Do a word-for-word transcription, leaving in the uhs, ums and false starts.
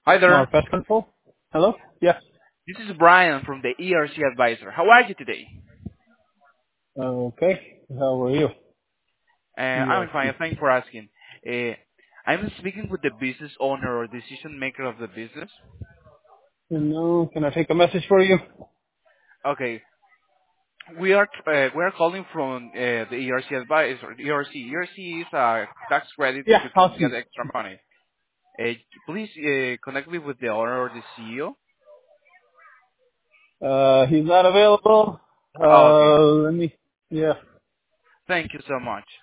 Hi there. More pest control? Hello? Yeah. This is Brian from the E R C Advisor. How are you today? Okay. How are you? Uh, I'm fine. E R C. Thanks for asking. Uh, I'm speaking with the business owner or decision maker of the business. No, can I take a message for you? Okay. We are uh, we are calling from uh, the E R C Advisor. E R C. E R C is a tax credit Yeah, you can I'll get see. extra money. Uh, please uh, connect me with the owner or the C E O. Uh, he's not available. Oh, okay. Uh, let me, yeah. Thank you so much.